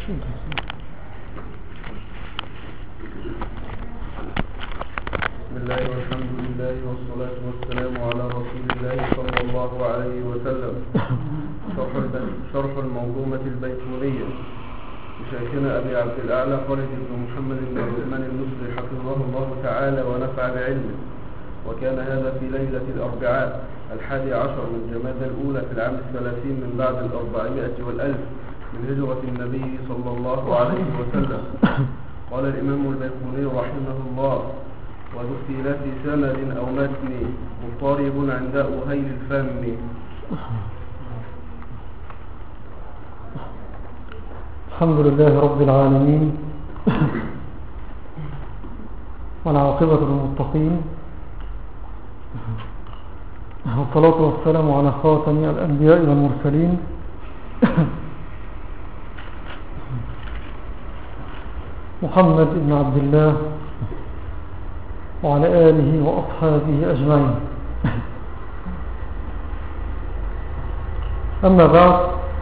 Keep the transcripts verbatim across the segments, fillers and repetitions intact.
بسم الله والحمد لله والصلاة والسلام على رسول الله صلى الله عليه وسلم. شرح المنظومة البيتونية لشيخنا أبي عبد الأعلى خالد بن محمد بن عثمان المصري حفظه الله تعالى ونفع بعلمه. وكان هذا في ليلة الأربعاء الحادي عشر من جمادى الأولى في العام الثلاثين من بعد الأربعمائة والألف من هجرة النبي صلى الله عليه وسلم. قال الإمام البيتوني رحمه الله: وذكتلة سند أو متن مضطرب عند أهيل الفم. الحمد لله رب العالمين، والعاقبة للمتقين، والصلاة والسلام على خاتم الأنبياء والمرسلين محمد بن عبد الله وعلى آله وأصحابه أجمعين. أما بعد،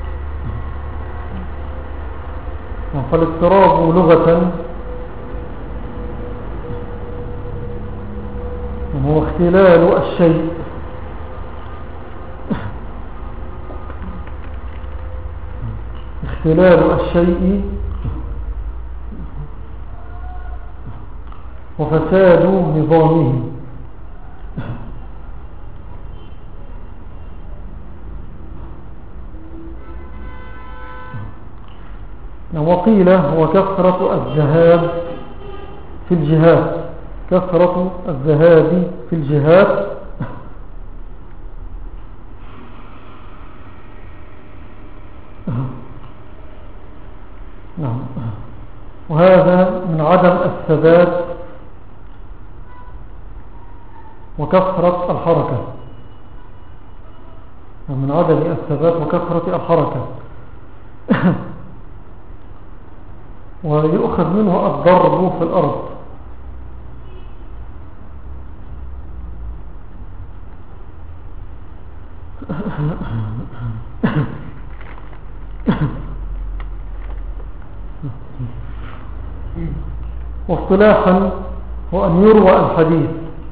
فالاضطراب لغة هو اختلال الشيء اختلال الشيء وفساد نظامه. وقيل هو كثرة الذهاب في الجهات كثرة الذهاب في الجهات نعم. وهذا من عدم الثبات وكثرة الحركة من عدم الثبات وكثرة الحركة ويؤخذ منه الضرب في الأرض. واصطلاحا هو أن يروى الحديث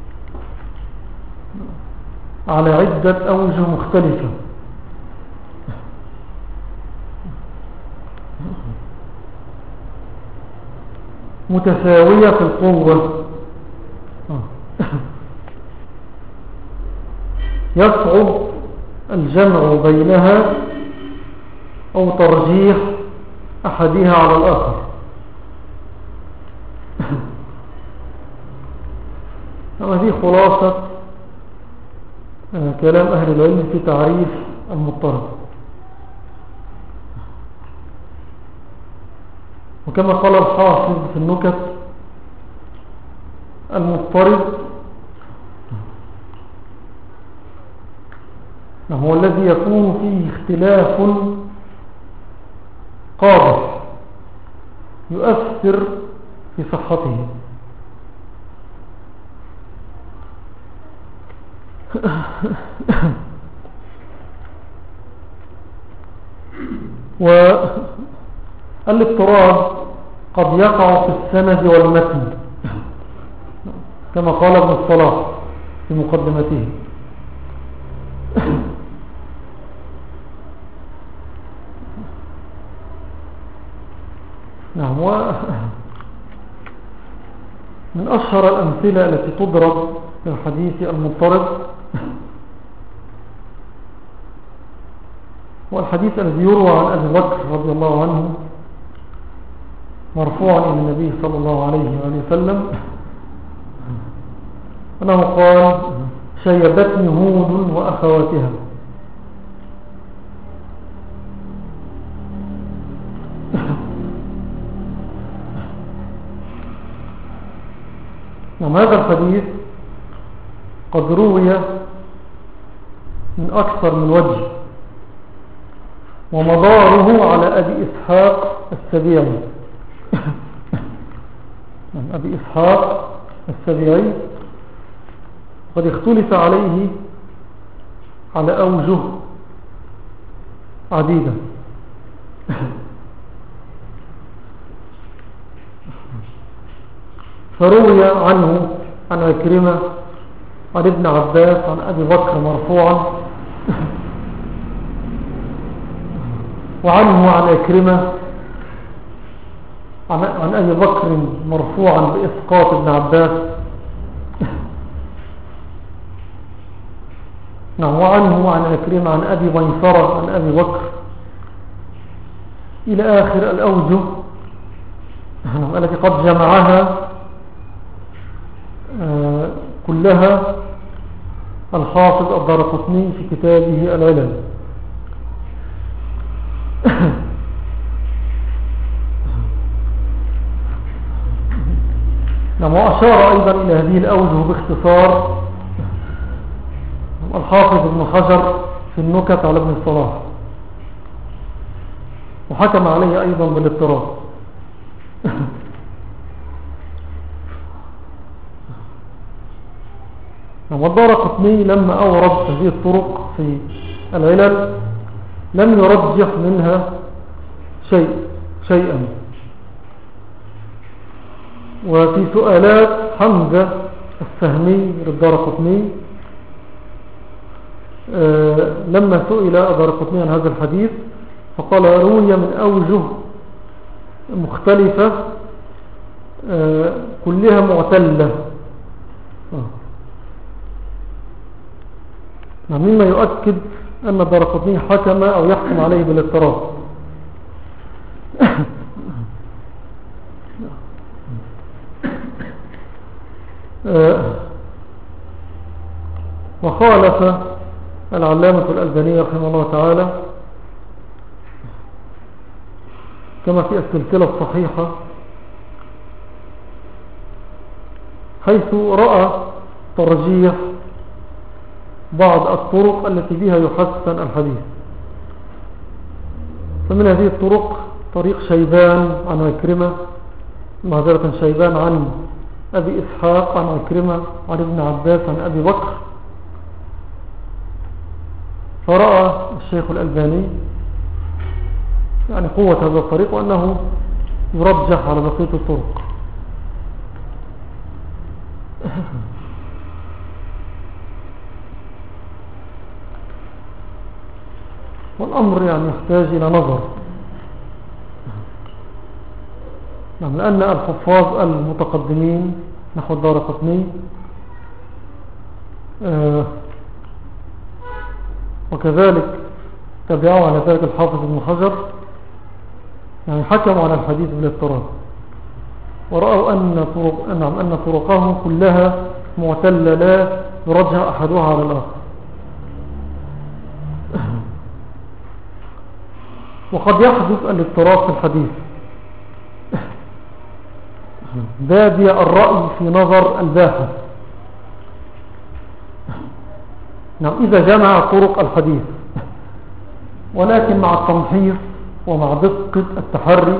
على عدة أوجه مختلفة متساوية في القوة، يصعب الجمع بينها أو ترجيح أحدها على الآخر. هذه خلاصة كلام أهل العلم في تعريف المضطرب. وكما قال الحافظ في النكت: المضطرب هو الذي يكون فيه اختلاف قادح يؤثر في صحته. والاضطراب قد يقع في السند والمتن كما قال ابن الصلاح في مقدمته. نعم. من أشهر الأمثلة التي تضرب في الحديث المضطرب والحديث الذي يروى عن أبي بكر رضي الله عنه مرفوعا إلى النبي صلى الله عليه وسلم أنه قال: شيبتني هود وأخواتها. نعم. هذا الحديث قد روي من أكثر من وجه، ومداره على أبي إسحاق السبيعي أبي إسحاق السبيعي قد اختلف عليه على أوجه عديدة. فروي عنه عن عكرمة عن ابن عباس عن أبي بكر مرفوعا وعنه عن عكرمة عن, عن أبي بكر مرفوعا بإسقاط ابن عباس نعم وعنه عن عكرمة عن أبي ميسرة عن أبي بكر إلى آخر الأوجه التي قد جمعها كلها الحافظ الدارقطني في كتابه العلل. نعم وأشار أيضا إلى هذه الأوجه باختصار الحافظ ابن حجر في النكت على ابن الصلاح، وحكم عليه أيضا بالاضطراب. والدارقطني لما أورد هذه الطرق في العلل لم يرجح منها شيء شيئا. وفي سؤالات حمزة السهمي للدارقطني آه لما سئل الدارقطني عن هذا الحديث فقال روي من أوجه مختلفة آه كلها معتلة، آه. مما يؤكد أن الدارقطني حكم أو يحكم عليه بالاضطراب. آه وخالف العلامة الألباني رحمه الله تعالى كما في السلسلة الصحيحة حيث رأى ترجيح بعض الطرق التي بها يحسن الحديث. فمن هذه الطرق طريق شيبان عن عكرمة معذرة شيبان عن أبي إسحاق عن عكرمة عن ابن عباس عن أبي بكر. فرأى الشيخ الألباني يعني قوة هذا الطريق وأنه يرجح على بقية الطرق. والأمر يعني يحتاج إلى نظر، يعني لأن الحفاظ المتقدمين نحو الدارقطني آه وكذلك تبعوا على ذلك الحافظ ابن حجر يعني حكموا على الحديث بالاضطراب ورأوا أن, طرق نعم أن طرقهم كلها معتلة لا يرجع أحدها على الآخر. وقد يحدث الاضطراب في الحديث بادئ الرأي في نظر الباحث نعم إذا جمع طرق الحديث، ولكن مع التمحيص ومع دقة التحري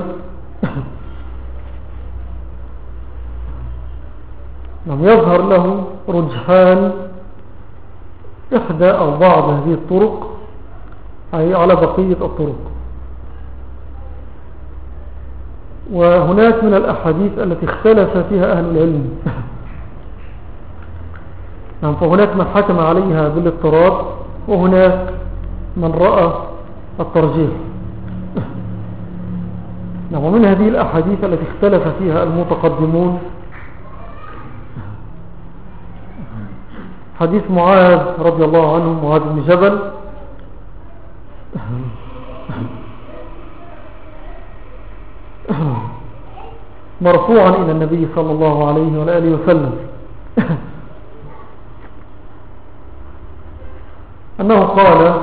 نعم يظهر له رجحان إحدى أو بعض هذه الطرق أي على بقية الطرق. وهناك من الأحاديث التي اختلف فيها أهل العلم نعم فهناك من حكم عليها بالاضطراب وهناك من رأى الترجيح. نعم ومن هذه الأحاديث التي اختلف فيها المتقدمون حديث معاذ رضي الله عنه معاذ بن جبل مرفوعا إلى النبي صلى الله عليه وآله وسلم أنه قال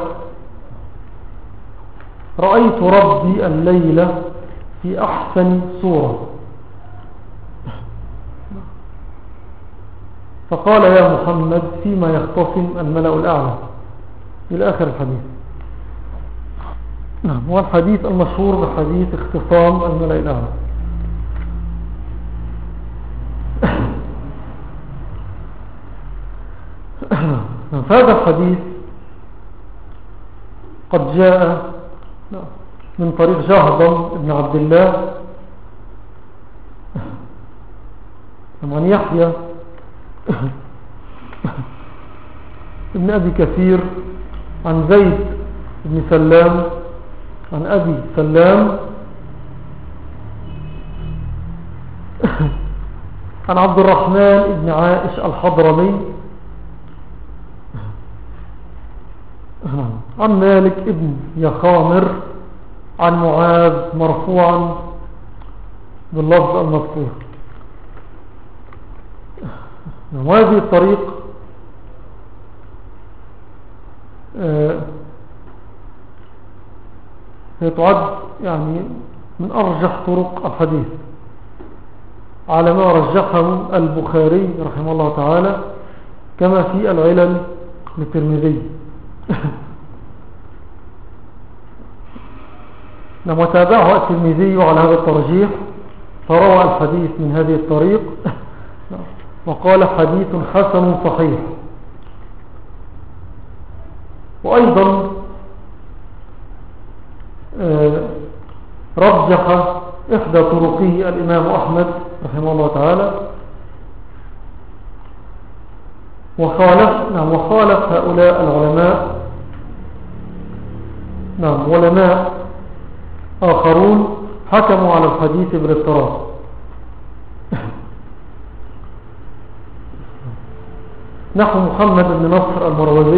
رأيت ربي الليلة في أحسن صورة فقال يا محمد فيما يختصم الملأ الأعلى إلى آخر الحديث. نعم هو الحديث المشهور بحديث اختصام الملأ الأعلى. فهذا الحديث قد جاء من طريق جهضم بن عبد الله عن يحيى ابن أبي كثير عن زيد بن سلام عن أبي سلام عن عبد الرحمن بن عائش الحضرمي عن مالك ابن يخامر عن معاذ مرفوعا باللفظ المذكور. وهذه الطريق هي تعد يعني من أرجح طرق الحديث على ما رجحه البخاري رحمه الله تعالى كما في العلل للترمذي. لما تابعه الترمذي على هذا الترجيح فروى الحديث من هذه الطريق وقال حديث حسن صحيح. وأيضا رجح إحدى طرقه الإمام أحمد رحمه الله تعالى وخالف, نعم وخالف هؤلاء العلماء نعم علماء آخرون حكموا على الحديث بالاضطراب. نحو محمد بن نصر المروزي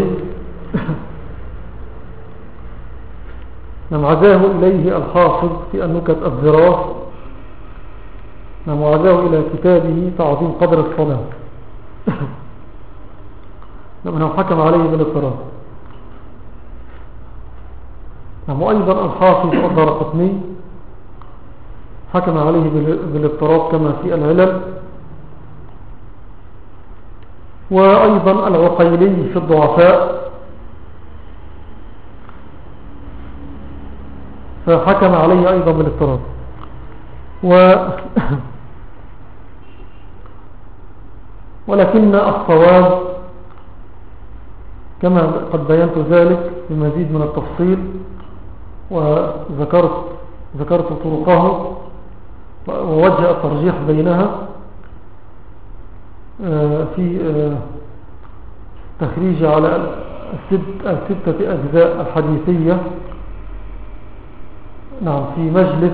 نعم عزاه إليه الحافظ في النكت الظراف نعم وعزاه إلى كتابه تعظيم قدر الصلاة نعم أنه حكم عليه بالاضطراب. نعم وأيضا الحافظ الدارقطني حكم عليه بالاضطراب كما في العلل. وأيضا العقيلي في الضعفاء فحكم عليه أيضا بالاضطراب. و ولكن الصواب كما قد بينت ذلك بمزيد من التفصيل وذكرت ذكرت طرقه ووجه الترجيح بينها في تخريج على الستة أجزاء الحديثية نعم في مجلس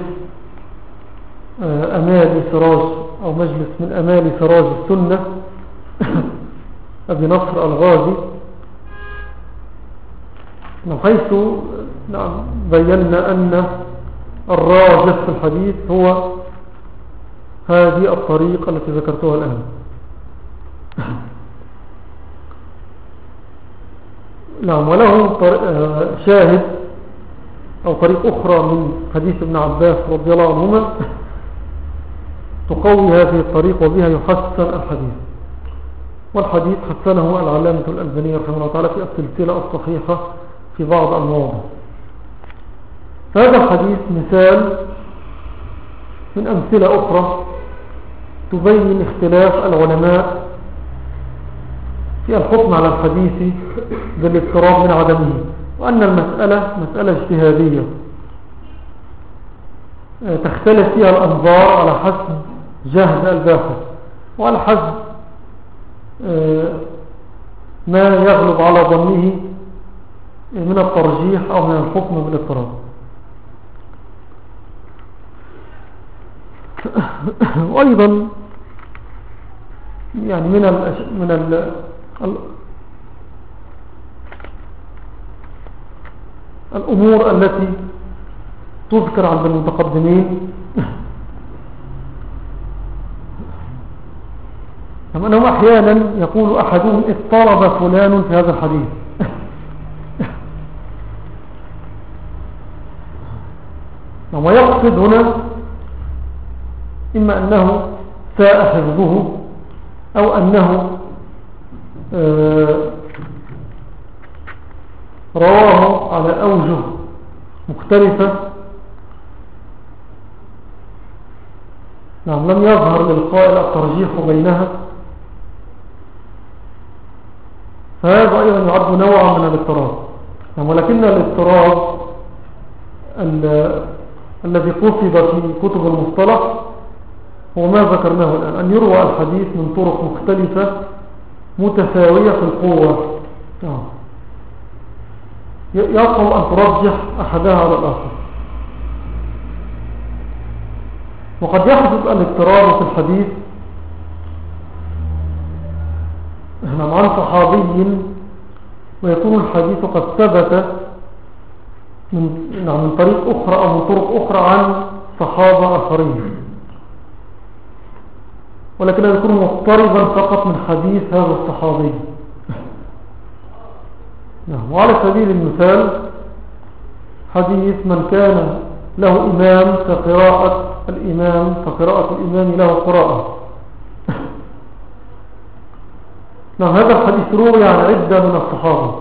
أمال سراج أو مجلس من أمال سراج السنة أبي نصر الغازي حيث نعم بينا أن الراجح في الحديث هو هذه الطريقة التي ذكرتها الآن. نعم وله شاهد أو طريق أخرى من حديث ابن عباس رضي الله عنهما تقوي هذه الطريق وبها يحسن الحديث. والحديث حسنه العلامة الألباني رحمه الله تعالى في السلسلة الصحيحة في بعض المواضع. هذا الحديث مثال من أمثلة أخرى تبين اختلاف العلماء في الحكم على الحديث بالاضطراب من عدمه، وأن المسألة مسألة اجتهادية تختلف فيها الأنظار على حسب جهد الباحث وعلى حسب ما يغلب على ظنه من الترجيح أو من الحكم بالاضطراب. وأيضا يعني من ال من ال الأمور التي تذكر عند المتقدمين أنهم أحيانا يقول أحدهم اضطرب فلان في هذا الحديث ويقصد هنا إما أنه ساء حفظه أو أنه رواه على أوجه مختلفة نعم لم يظهر للقائل الترجيح بينها، فهذا أيضا يعد نوعا من الاضطراب. نعم ولكن الاضطراب الذي قصد في كتب المصطلح هو ما ذكرناه الآن، أن يروى الحديث من طرق مختلفة متساوية في القوة، يصعب أن ترجح أحدها على الآخر. وقد يحدث الاضطراب في الحديث عن صحابي ويكون الحديث قد ثبت من, من طريق أخرى أو من طرق أخرى عن صحابة آخرين، ولكن يكون مضطربا فقط من حديث هذا الصحابي. وعلى سبيل المثال حديث من كان له إمام فقراءة الإمام فقراءة الإمام له قراءة. نعم، هذا الحديث روي عن عدة من الصحابة،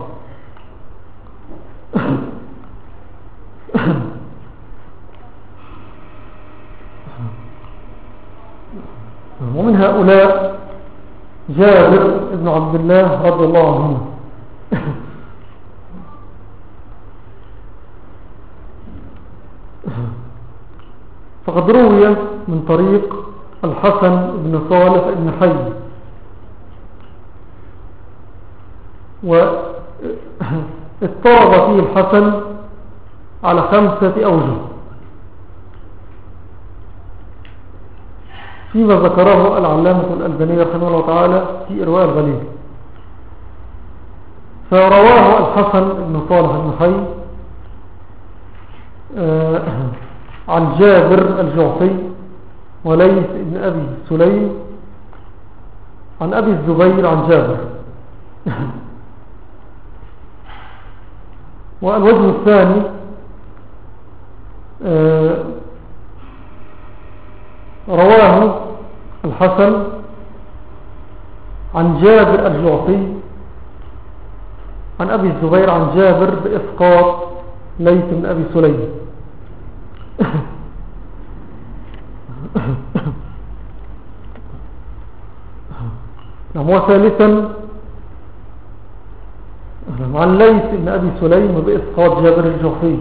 ومن هؤلاء جابر بن عبد الله رضي الله عنه. فقد روي من طريق الحسن بن صالح بن حي، واضطرب فيه الحسن على خمسة أوجه فيما ذكره العلامة الألباني رحمه الله تعالى في إرواء الغليل. فرواه الحسن بن صالح بن حي عن جابر الجعفي وليث بن أبي سليم عن أبي الزبير عن جابر. والوجه الثاني رواه الحسن عن جابر الجعفي عن أبي الزبير عن جابر بإسقاط ليث بن أبي سليم. وثالثا عن ليث بن أبي سليم بإسقاط جابر الجعفي.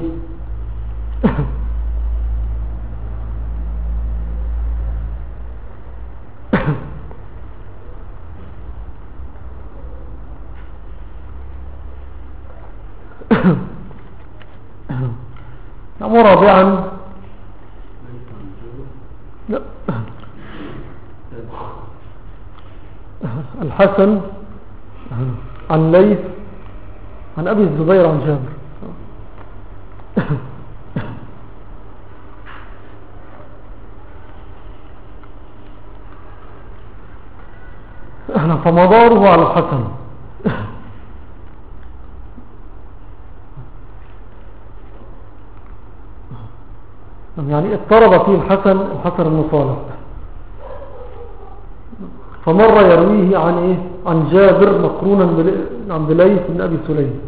ورابعا الحسن عن ليث عن أبي الزبير عن جابر. فمداره على الحسن. يعني اضطرب فيه الحسن الحسن بن صالح، فمرة يرويه عن إيه؟ عن جابر مقرونا عن ليث بن أبي سليم،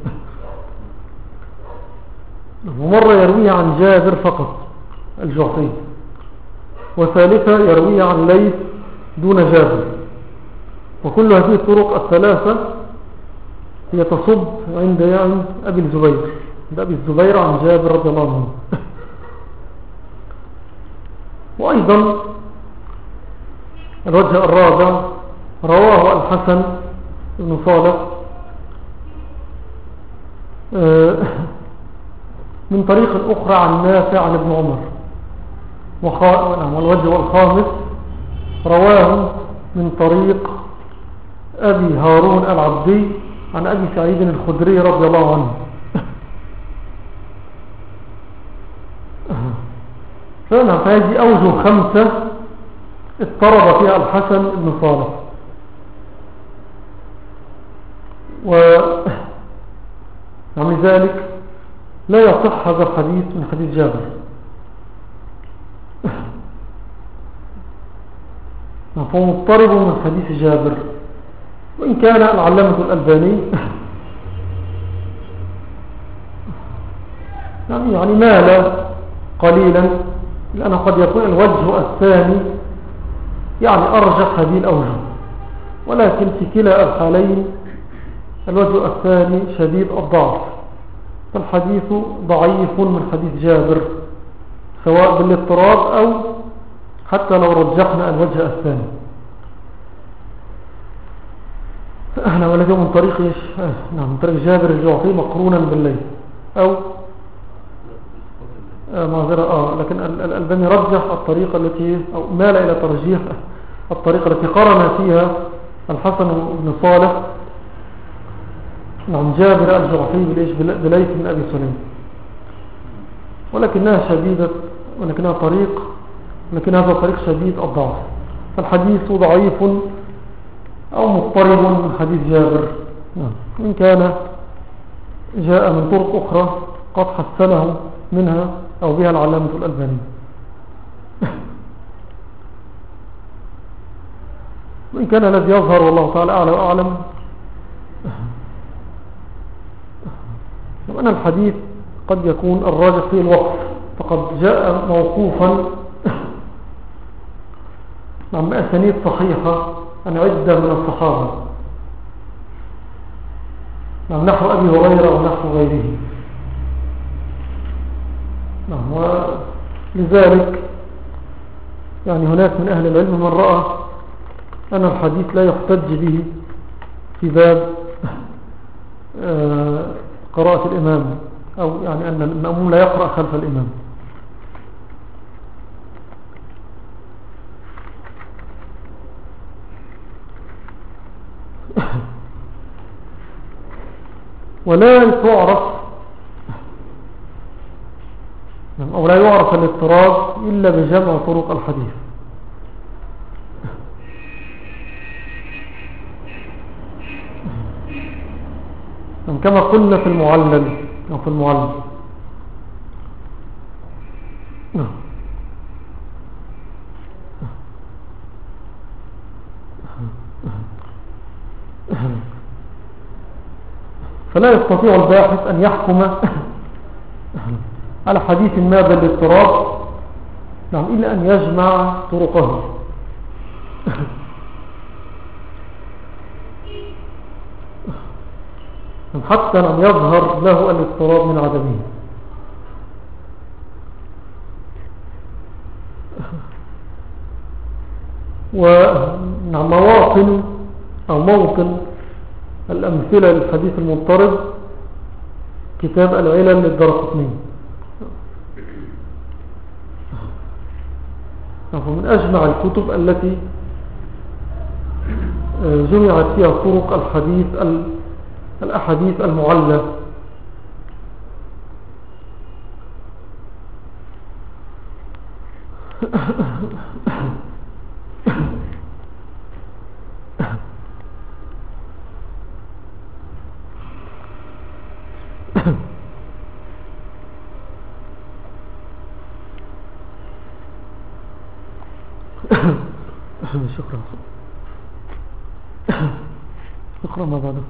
ومرة يرويه عن جابر فقط الجعفي، وثالثة يرويه عن ليث دون جابر. وكل هذه الطرق الثلاثة هي تصب عند يعني أبي الزبير عند أبي الزبير عن جابر رضي الله عنه. وأيضا الوجه الرابع رواه الحسن بن صالح من طريق أخرى عن نافع عن ابن عمر. والوجه الخامس رواه من طريق أبي هارون العبدي عن أبي سعيد الخدري رضي الله عنه. فهذه أوجه خمسة اضطرب فيها الحسن بن صالح. ومع ذلك لا يصح هذا الحديث من حديث جابر، فهو مضطرب من حديث جابر. وإن كان العلامة الألباني يعني, يعني مال قليلا، لأنه قد يكون الوجه الثاني يعني أرجح هذه الأوجه، ولكن في كلا الحالين الوجه الثاني شديد الضعف، فالحديث ضعيف من حديث جابر سواء بالاضطراب أو حتى لو رجحنا الوجه الثاني. احنا ولكن من طريق ايش؟ نعم من طريق جابر الجعفي مقرونا بالليل او آه معذرة اه لكن الألباني رجح الطريقة التي او مال الى ترجيح الطريقة التي قرن فيها الحسن بن صالح نعم جابر الجعفي بالايش بليث بن ابي سليم، ولكنها شديدة ولكنها طريق لكن هذا طريق شديد الضعف، فالحديث ضعيف أو مضطرب من حديث جابر إن كان جاء من طرق أخرى قد حسنه منها أو بها العلامة الألباني. وإن كان الذي يظهر والله تعالى أعلى وأعلم أن الحديث قد يكون الراجح فيه الوقف، فقد جاء موقوفا نعم بأسانيد صحيحة عن عدة من الصحابة نعم نحو أبي هريرة ونحو غيره. نعم ولذلك يعني هناك من أهل العلم من رأى أن الحديث لا يحتج به في باب قراءة الإمام، أو يعني أن المأموم لا يقرأ خلف الإمام. ولا تعرف أو لا يعرف الاضطراب إلا بجمع طرق الحديث. كما قلنا في المعلل أو في المعلل فلا يستطيع الباحث أن يحكم على حديث ما بالاضطراب نعم إلا أن يجمع طرقه. حتى أن يظهر له الاضطراب من عدمه. ونعم مواطن أو موطن الأمثلة للحديث المضطرب كتاب العلل للدرقطني، ومن أجمع الكتب التي جمعت فيها طرق الحديث الأحاديث المعلة. شكرا. اقرأ ما بعده.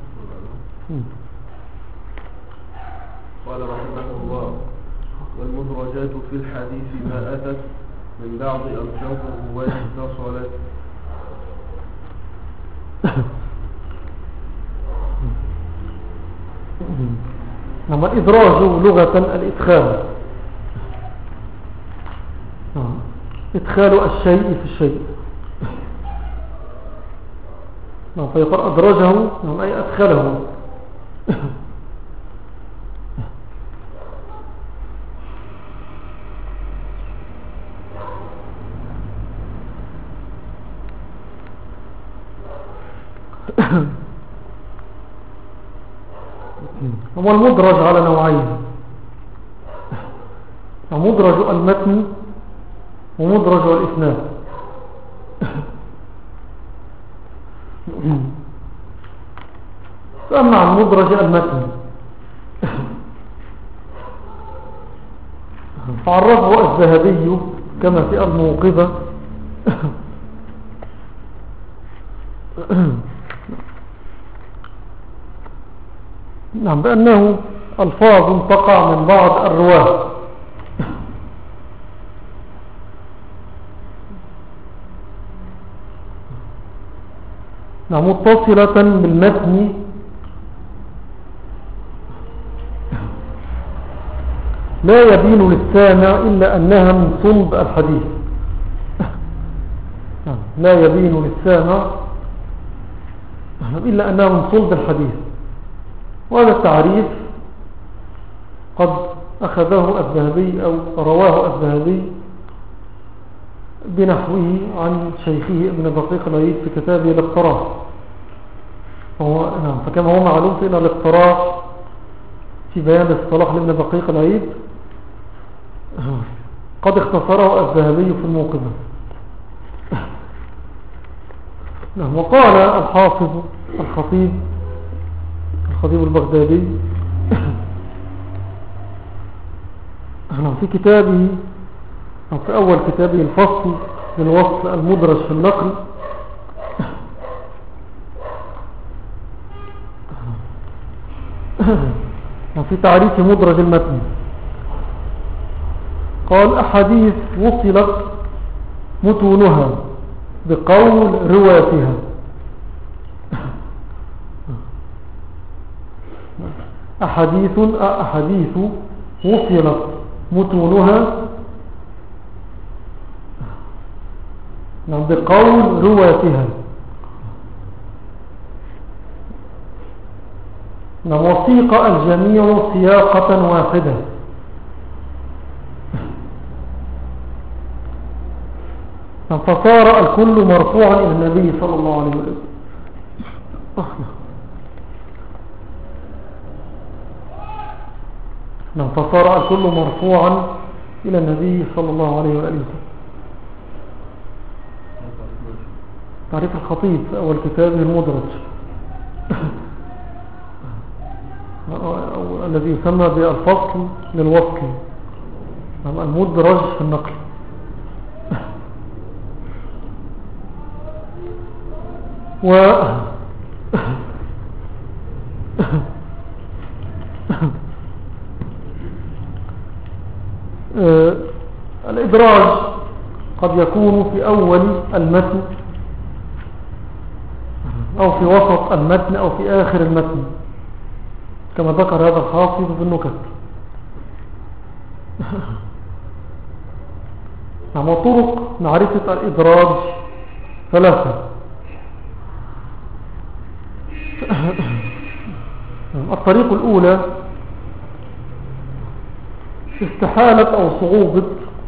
قال رحمه الله: والمدرجات في الحديث ما أتت من بعض ألفاظ الرواة اتصلت. نعم الإدراج لغة الإدخال، إدخال الشيء في الشيء. نعم فيقول أدرجه نعم أي أدخله. هو المدرج على نوعين: مدرج المتن ومدرج الإسناد. فأما عن مدرج المتن فعرفه الذهبي كما في الموقظة نعم بأنه ألفاظ تقع من بعض الرواة نعم متصلة بالمتن لا يبين للسامع إلا أنها من صلب الحديث. لا يبين للسامع إلا أنه من صلب الحديث. وهذا التعريف قد أخذه الذهبي أو رواه الذهبي بنحوه عن شيخه ابن دقيق العيد في كتابه الاقتراح. فهو نعم فكما هو معلوم فإن الاقتراح في بيان اصطلاح لابن دقيق العيد قد اختصره الذهبي في الموقظة. نعم. وقال الحافظ الخطيب الخطيب البغدادي في كتابه أو في أول كتابه الفصل للوصل المدرج في النقل في تعريف مدرج المتن قال: أحاديث وصلت متونها بقول رواتها. أحاديث أحاديث وصلت متونها بقول رواتها. وثيق الجميع سياقة واحدة. فصار الكل مرفوعا إلى النبي صلى الله عليه وسلم. فصار الكل مرفوعا إلى النبي صلى الله عليه وسلم. تعريف الخطيب في أول كتابه المدرج الذي يسمى بالفصل للوصل المدرج في النقل. و الإدراج قد يكون في أول المتن أو في وسط المتن أو في آخر المتن كما ذكر هذا الحافظ في النكت. نعم. طرق معرفة الإدراج ثلاثة. الطريق الأولى استحالة أو صعوبة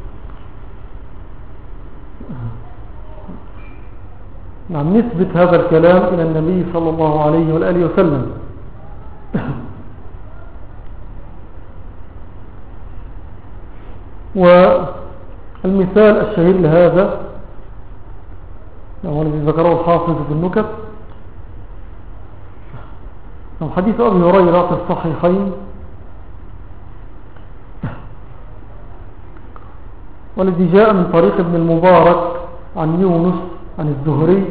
نعم نسبة هذا الكلام إلى النبي صلى الله عليه وآله وسلم. والمثال الشهير لهذا الذي ذكره الحافظ في النكت حديث أبي هريرة في الصحيحين والذي جاء من طريق ابن المبارك عن يونس عن الزهري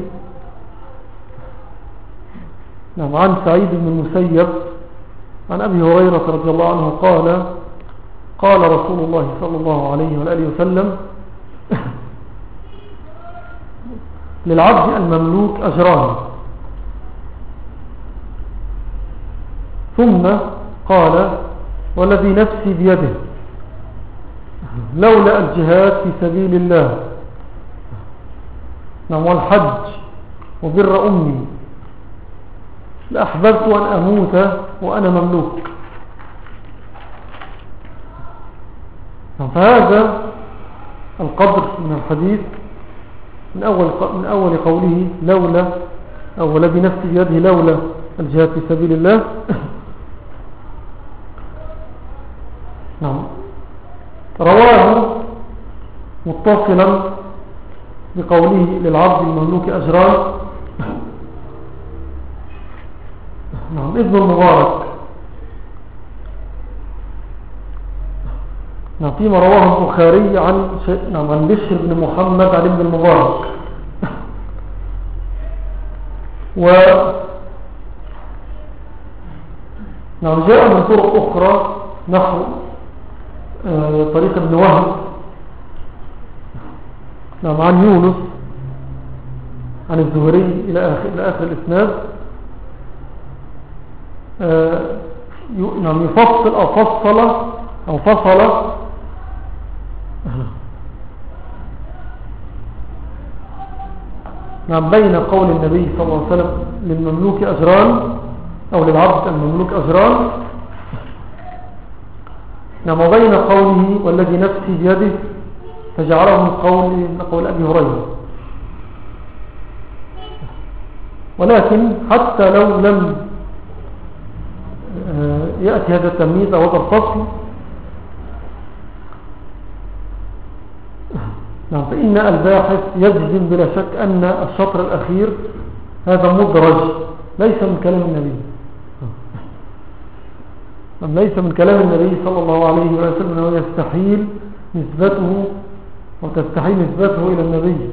نعم عن سعيد بن المسيب عن أبي هريرة رضي الله عنه قال: قال رسول الله صلى الله عليه وآله وسلم: للعبد المملوك أجران. ثم قال: والذي نفسي بيده لولا الجهاد في سبيل الله نعم والحج وبر أمي لأحببت أن أموت وأنا مملوك. فهذا القدر من الحديث من أول, من أول قوله لولا أو الذي نفسي بيده لولا الجهاد في سبيل الله نعم رواه متصلا بقوله للعبد المملوك أجران نعم ابن المبارك نعم فيما رواه البخاري عن نعم عن بشر بن محمد عن ابن المبارك. و نعم جاء من طرق أخرى نحو آه طريق ابن وهب نعم عن يونس عن الزهري إلى آخر, إلى آخر الإسناد آه نعم يفصل أو فصل أو فصل نعم بين قول النبي صلى الله عليه وسلم للمملوك أجران أو للعبد المملوك أجران، نعم وبين قوله والذي نفسي بيده فجعله من قول, من قول أبي هريرة. ولكن حتى لو لم يأتي هذا التمييز أو هذا الفصل، نعم فإن الباحث يجزم بلا شك أن الشطر الأخير هذا مدرج ليس من كلام النبي، ليس من كلام النبي صلى الله عليه وسلم، أنه يستحيل نسبته وتستحيل نسبته إلى النبي.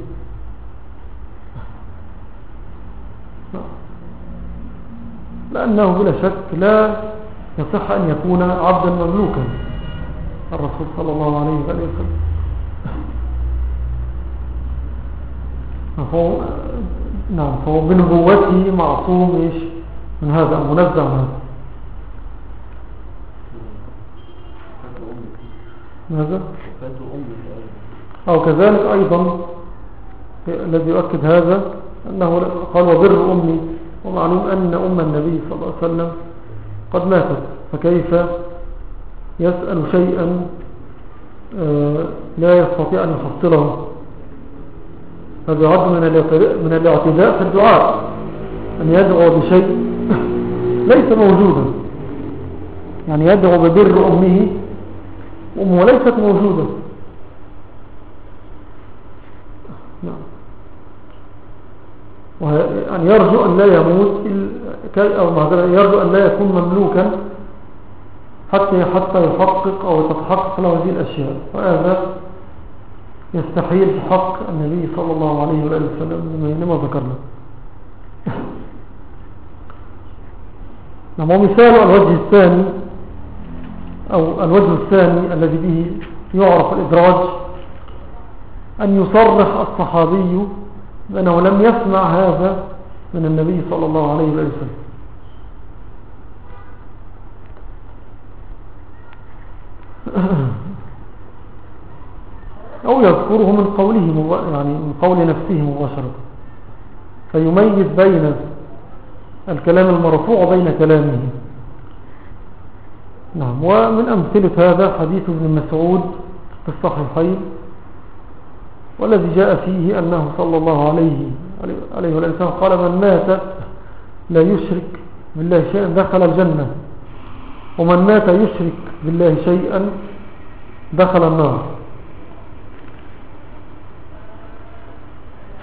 لأنه بلا شك لا يصح أن يكون عبدا مملوكا الرسول صلى الله عليه وسلم. فهو نعم فهو بنبوته معصوم إيش من هذا المنزع هذا. ماذا؟ أو كذلك أيضا الذي يؤكد هذا أنه قال وبر أمي، ومعلوم أن أم النبي صلى الله عليه وسلم قد ماتت، فكيف يسأل شيئا لا يستطيع أن يحصله؟ هذا يعد من الاعتداء في الدعاء، أن يدعو بشيء ليس موجودا، يعني يدعو ببر أمه وأمه ليست موجودة. يعني يرجو أن لا يموت أو يرجو أن لا يكون مملوكا حتى حتى يحقق أو تتحقق له هذه الأشياء، وهذا يستحيل في حق النبي صلى الله عليه وآله وسلم لما ذكرنا. نعم ومثال الوجه الثاني أو الوجه الثاني الذي به يعرف الإدراج أن يصرح الصحابي بأنه لم يسمع هذا من النبي صلى الله عليه وآله وسلم. أو يذكره من قوله يعني من قول نفسه مباشرة، فيميز بين الكلام المرفوع وبين كلامه. نعم ومن أمثلة هذا حديث ابن مسعود في الصحيحين، والذي جاء فيه أنه صلى الله عليه عليه وسلم قال من مات لا يشرك بالله شيئا دخل الجنة، ومن مات يشرك بالله شيئا دخل النار. ف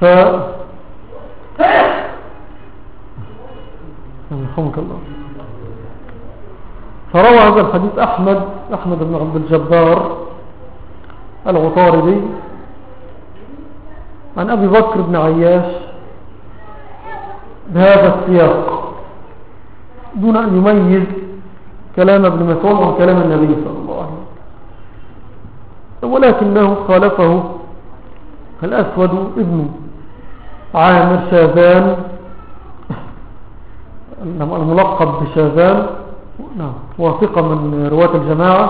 يرحمك الله. فروى هذا الحديث أحمد أحمد بن عبد الجبار العطاردي عن أبي بكر بن عياش بهذا السياق دون أن يميز كلام ابن مسعود عن كلام النبي صلى الله عليه وسلم، ولكنه خالفه الأسود ابن عامر شاذان الملقب بشاذان، نعم واثق من رواة الجماعة،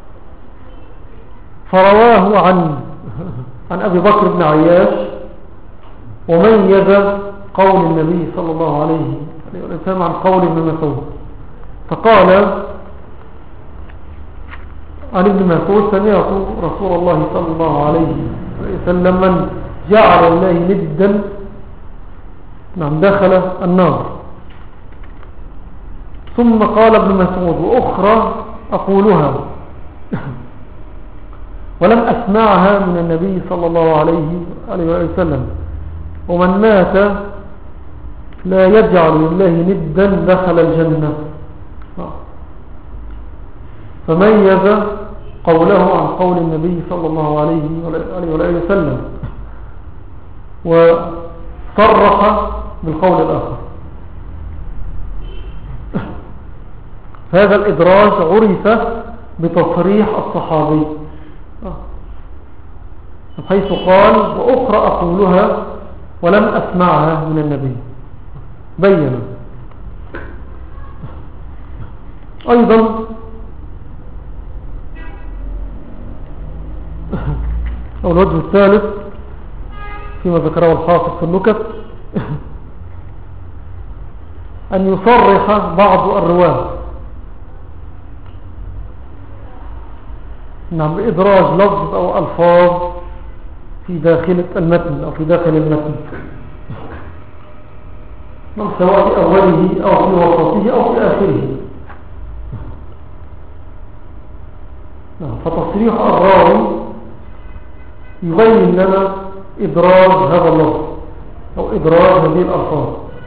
فرواه عن عن أبي بكر بن عياش وميز قول النبي صلى الله عليه وسلم عن قول ابن مسعود، فقال عن ابن مسعود سمعت رسول الله صلى الله عليه وسلم من جعل الله ندا نعم دخل النار. ثم قال ابن مسعود وأخرى أقولها ولم أسمعها من النبي صلى الله عليه وسلم، ومن مات لا يجعل لله ندا دخل الجنة. فميز قوله عن قول النبي صلى الله عليه وسلم وصرح بالقول الآخر. هذا الإدراج عرف بتصريح الصحابي، حيث قال وأخرى أقولها ولم أسمعها من النبي، بيّن. أيضا أو الوجه الثالث فيما ذكره الحافظ في النكت أن يصرح بعض الرواة نعم بإدراج لفظ أو ألفاظ في داخل المتن أو في داخل المتن، سواء في أوله أو في وسطه أو في آخره. فتصريح الراوي يبين لنا إدراج هذا اللفظ أو إدراج هذه الألفاظ.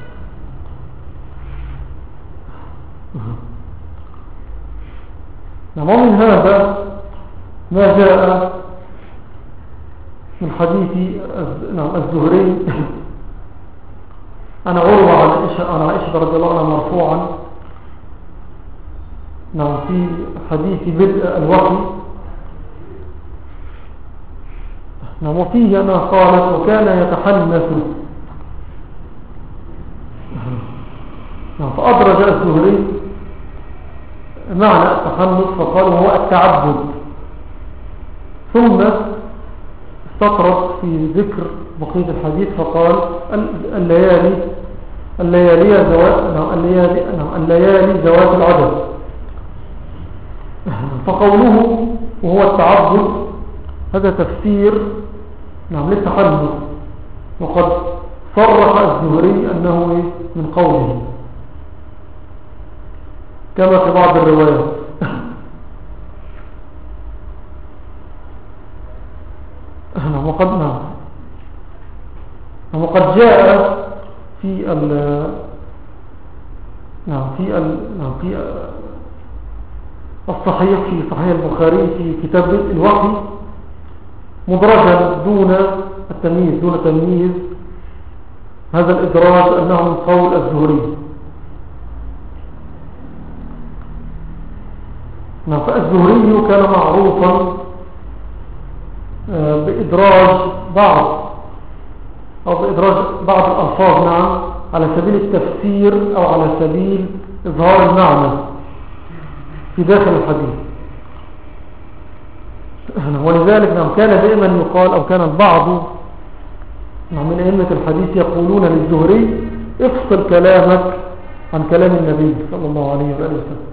ومن هذا ما جاء من حديث الزهري أنا عروة عن عائشة رضي الله عنها مرفوعا نعم في حديث بدء الوحي نعم وفيه أنها قالت وكان يتحنث نعم فأدرج الزهري معنى التحنث فقال هو التعبد، ثم استطرد في ذكر بقية الحديث فقال الليالي الليالي ذوات نعم الليالي نعم الليالي ذوات العدد. فقوله وهو التعبد هذا تفسير نعم للتحنث، وقد صرح الزهري أنه من قوله كما في بعض الروايات. وقد نعم وقد جاء في ال نعم في ال نعم في الصحيح في صحيح البخاري في كتاب الوحي مدرجا دون التمييز دون تمييز هذا الإدراج أنه من قول الزهري. نعم فالزهري كان معروفا بإدراج بعض أو بإدراج بعض الألفاظ نعم على سبيل التفسير أو على سبيل إظهار المعنى في داخل الحديث. ولذلك نعم كان دائما يقال أو كان البعض نعم من أئمة الحديث يقولون للزهري افصل كلامك عن كلام النبي صلى الله عليه وآله وسلم.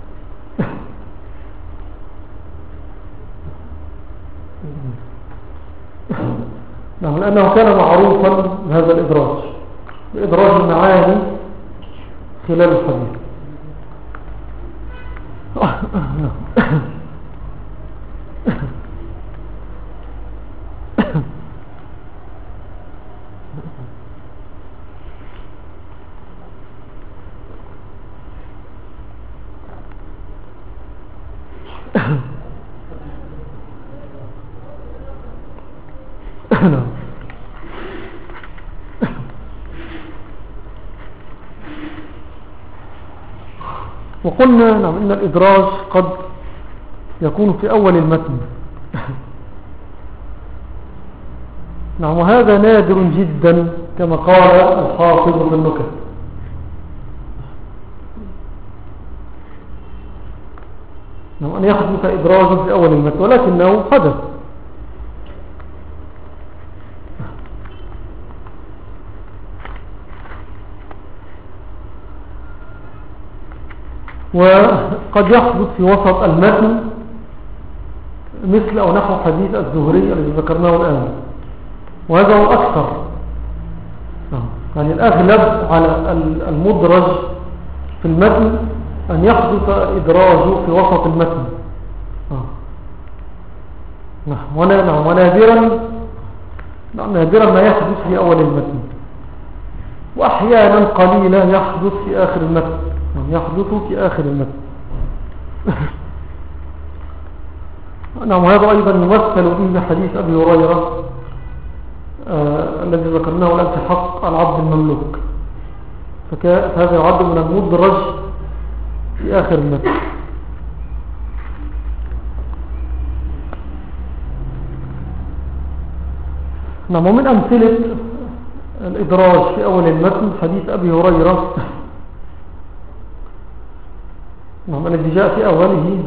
نعم لأنه كان معروفا بهذا الإدراج بإدراج المعاني خلال الحديث. وقلنا نعم إن الإدراج قد يكون في أول المتن نعم وهذا نادر جدا كما قال الحافظ في النكت. نعم أن يحدث إدراج في أول المتن ولكنه حدث. وقد يحدث في وسط المتن مثل أو نحو حديث الزهري الذي ذكرناه الآن، وهذا هو الأكثر. يعني الأغلب على المدرج في المتن أن يحدث إدراجه في وسط المتن ونادرا نادرا ما يحدث في أول المتن، وأحيانا قليلا يحدث في آخر المتن يحدث في آخر المتن. نعم وهذا أيضا يمثل به حديث أبي هريرة آه الذي ذكرناه الآن في حق العبد المملوك، فهذا يعد من المدرج في آخر المتن. نعم ومن أمثلة الإدراج في أول المتن حديث أبي هريرة نعم الذي جاء في أوله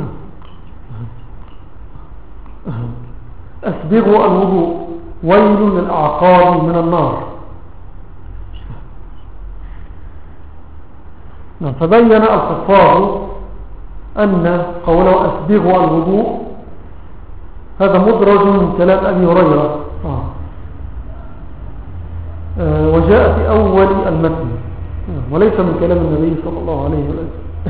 أسبغوا الوضوء ويل للأعقاب من النار. فبين الحفاظ أن قوله أسبغوا الوضوء هذا مدرج من كلام أبي هريرة آه. آه وجاء في أول المتن آه. وليس من كلام النبي صلى الله عليه وسلم.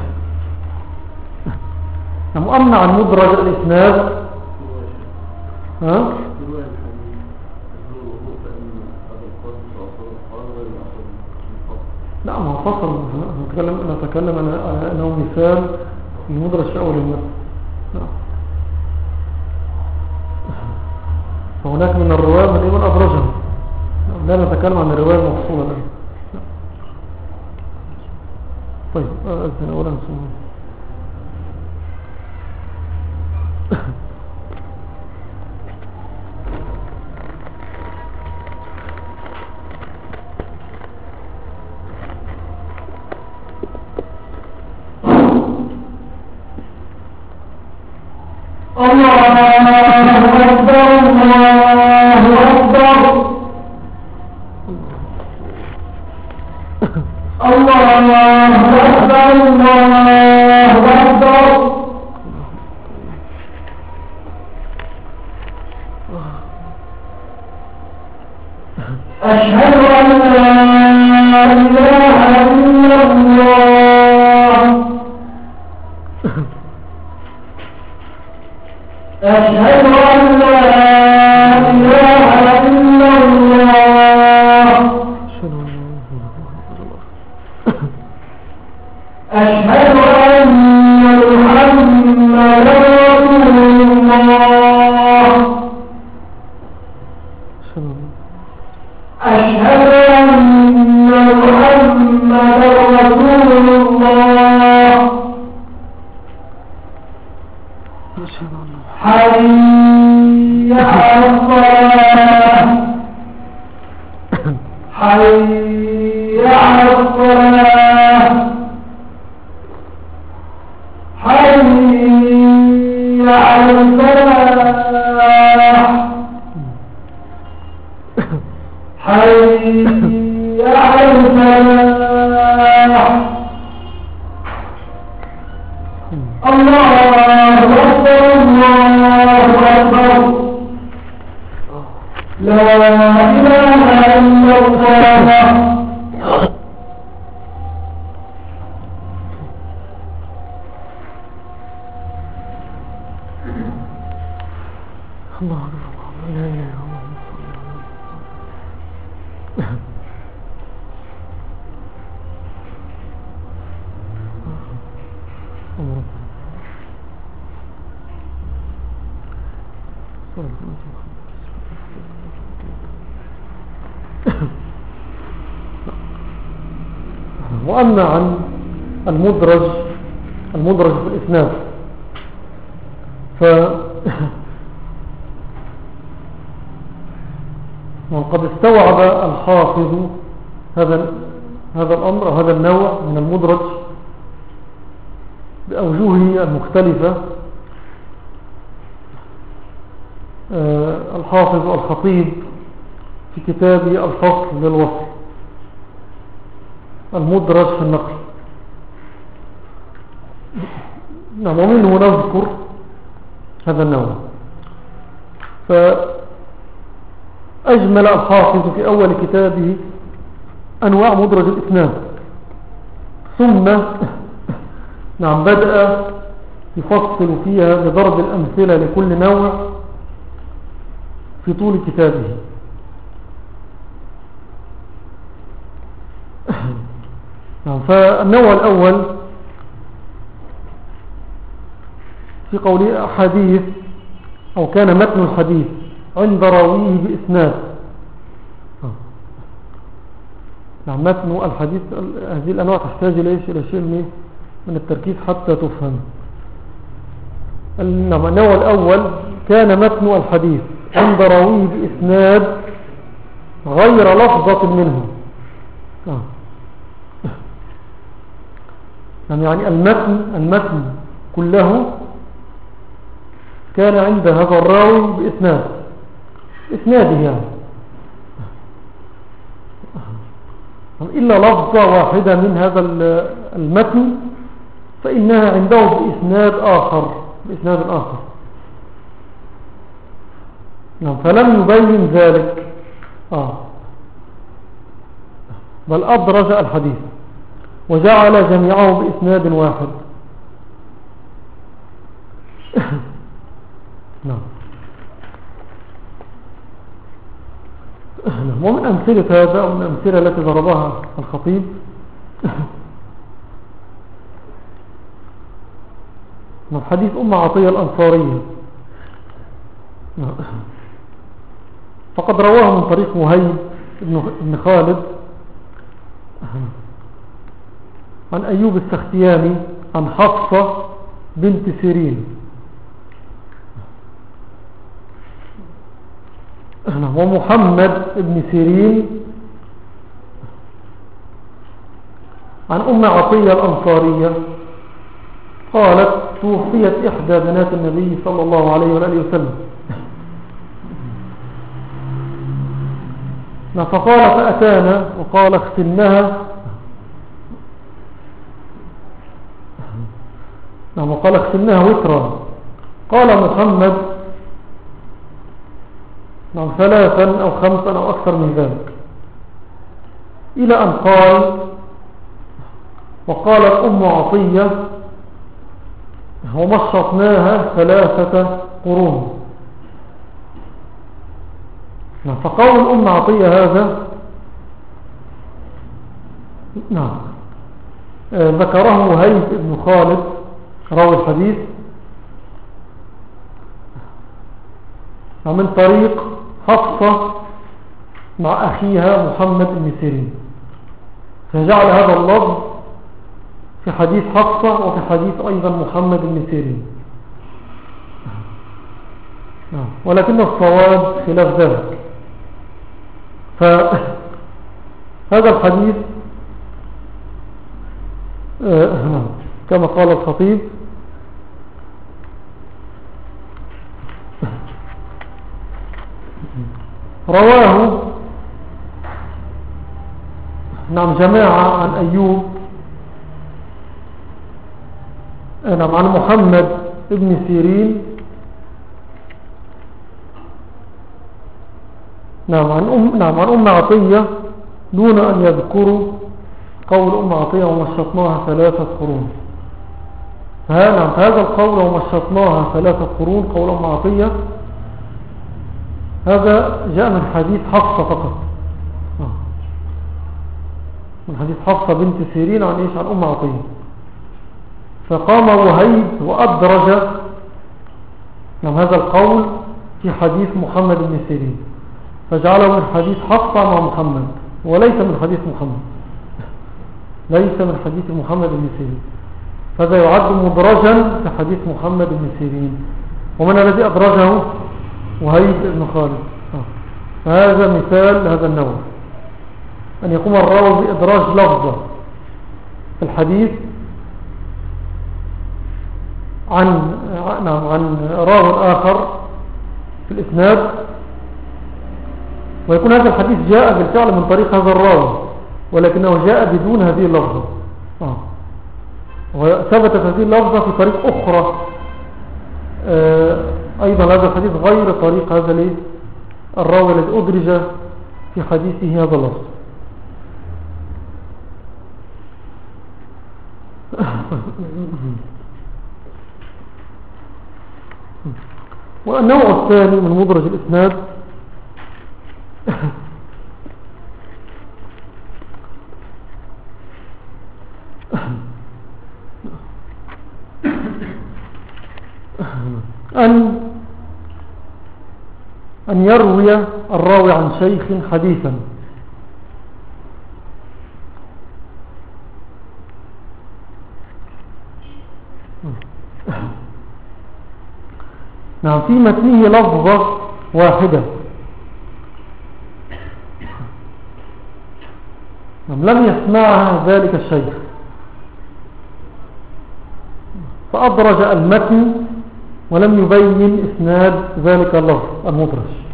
أما عن مدرج الإسناد ها لا ما فصل نتكلم نتكلم على أنه مثال المدرج في أول المتن. فهناك من الرواية من إيمان أدرجها لا نتكلم عن الرواية المفصولة الآن. طيب أذن أولا ثم الله أكبر الله أكبر الله أكبر الله أكبر أشهد أن لا إله إلا الله أشهد أن لا إله إلا الله أشهد أن محمدا رسول الله أشهد أن محمدا رسول الله حي على الصلاة حي على الصلاة حي على الفلاح حي على الفلاح الله أكبر الله أكبر لا إله إلا الله الله أكبر لا إله إلا الله وأما عن المدرج المدرج في الإسناد ف وقد استوعب الحافظ هذا هذا الأمر أو هذا النوع من المدرج بأوجهه المختلفة. الحافظ الخطيب في كتابه الفصل للوصل المدرج في النقل. نعم ومنه نذكر هذا النوع. فأجمل الحافظ في أول كتابه أنواع مدرج الإسناد ثم نعم بدأ يفصل فيها بضرب الأمثلة لكل نوع في طول كتابه. فالنوع الأول في قوله حديث أو كان متن الحديث عند راويه بإسناد. نعم متن الحديث هذه الأنواع تحتاج إلى شيء من التركيز حتى تفهم. النوع الأول كان متن الحديث عند راويه بإسناد غير لفظة منه. يعني المتن المتن كله كان عند هذا الراوي إلا لفظة واحدة من هذا المتن فإنها عنده بإسناد آخر بإسناد آخر. نعم فلم يبين ذلك آه بل أدرج الحديث وجعل جميعه بإسناد واحد. نعم ومن أمثلة هذا ومن الأمثلة التي ضربها الخطيب من حديث أم عطية الأنصارية فقد رواه من طريق وهيب بن خالد عن أيوب السختياني عن حفصة بنت سيرين ومحمد بن سيرين عن أم عطية الأنصارية قالت توفيت إحدى بنات النبي صلى الله عليه وآله وسلم فقال فأتانا وقال اختنها وقال اختنها وترا. قال محمد نعم ثلاثا أو خمسا أو أكثر من ذلك إلى أن قال وقالت أم عطية ومشطناها ثلاثة قرون. نعم فقول أم عطية هذا نعم آه ذكره وهيب بن خالد راوي الحديث من طريق حفصة مع أخيها محمد بن سيرين فجعل هذا اللفظ في حديث حفصة وفي حديث أيضا محمد بن سيرين ولكن الصواب خلاف ذلك. فهذا الحديث كما قال الخطيب رواه نعم جماعة عن أيوب نعم عن محمد بن سيرين نعم عن أم نعم عن أم عطية دون أن يذكروا قول أم عطية ومشطناها ثلاثة قرون. نعم هذا القول ومشطناها ثلاثة قرون قول أم عطية هذا جاء من حديث حفصة فقط من حديث حفصة بنت سيرين عن إيش عن أم عطية. فقام وهيب وأدرج نعم هذا القول في حديث محمد بن سيرين فجعله من حديث حفصة مع محمد وليس من حديث محمد ليس من حديث محمد بن سيرين فهذا يعد مدرجا في حديث محمد بن سيرين. ومن الذي أدرجه وهيب بن خالد. فهذا مثال هذا النوع أن يقوم الراوي بإدراج لفظة في الحديث عن نعم عن راو آخر في الإسناد ويكون هذا الحديث جاء بالفعل من طريق هذا الراوي ولكنه جاء بدون هذه اللفظة آه. وثبتت هذه اللفظة في طريق أخرى آه أيضا هذا الحديث غير طريق هذا الراوي الذي أدرج في حديثه هذا اللفظ. والنوع الثاني من مدرج الإسناد أن أن يروي الراوي عن شيخ حديثا نعم في متنه لفظة واحدة نعم لم يسمعها ذلك الشيخ فأدرج المتن ولم يبين إسناد ذلك اللفظ المدرج.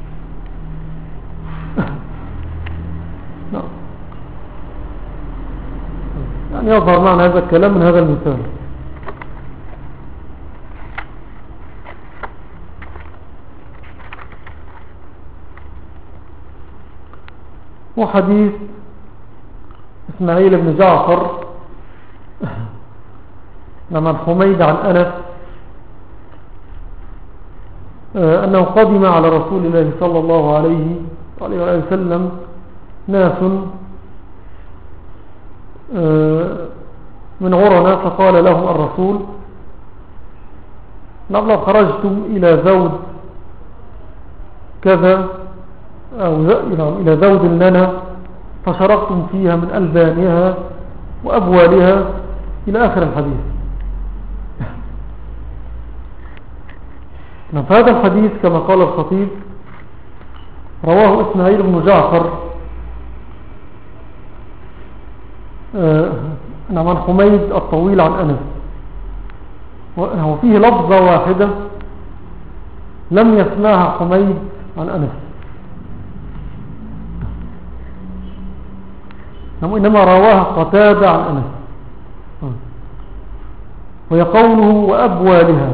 يظهر معنا هذا الكلام من هذا المثال. وحديث إسماعيل بن جعفر عن حميد عن أنس أنه قدم على رسول الله صلى الله عليه وسلم ناس من عرنا، فقال لهم الرسول: لو خرجتم إلى زود كذا أو إلى زود لنا فشربتم فيها من ألبانها وأبوالها إلى آخر الحديث. فهذا الحديث كما قال الخطيب رواه إسماعيل بن جعفر نعم عن حميد الطويل عن أنس، وفيه لفظة واحدة لم يسمعها حميد عن أنس، إنما رواها قتادة عن أنس، وهي قوله وأبوالها.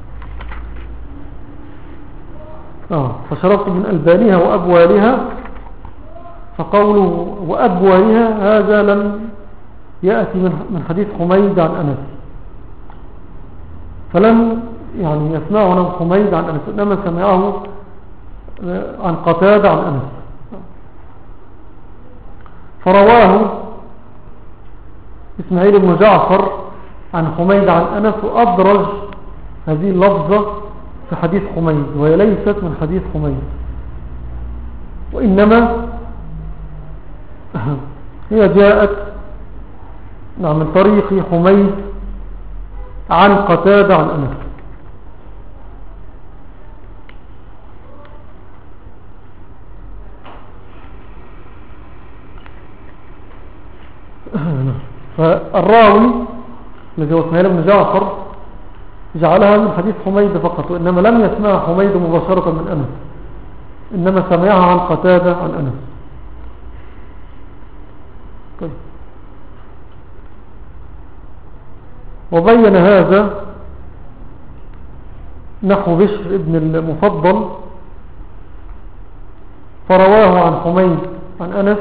آه فشربت من ألبانها وأبوالها، فقوله وأبوالها هذا لم يأتي من حديث حميد عن أنس، فلم يعني يسمعه حميد عن أنس، إنما سمعه عن قتادة عن أنس. فرواه إسماعيل بن جعفر عن حميد عن أنس، وأدرج هذه اللفظة في حديث حميد، وهي ليست من حديث حميد، وإنما هي جاءت نعم من طريق حميد عن قتادة عن أنس. فالراوي الذي هو إسماعيل بن جعفر جعلها من حديث حميد فقط، وإنما لم يسمع حميد مباشرة من أنس، إنما سمعها عن قتادة عن أنس. طيب. وبين هذا نحو بشر ابن المفضل، فرواه عن حميد عن أنس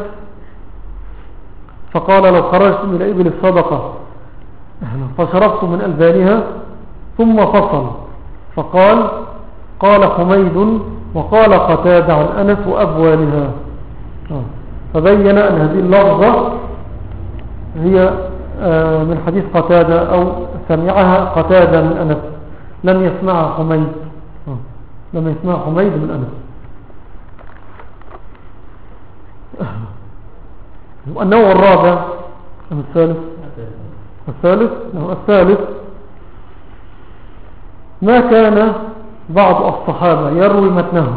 فقال: لو خرجت من إبل الصدقة فشربت من ألبانها، ثم فصل فقال: قال حميد وقال قتادة عن أنس وأبوالها. فبين أن هذه اللفظة هي من حديث قتادة، أو سمعها قتادة من أنس، لم يسمعها حميد لم يسمعها حميد من أنس. النوع الرابع الثالث الثالث الثالث ما كان بعض الصحابة يروي متنه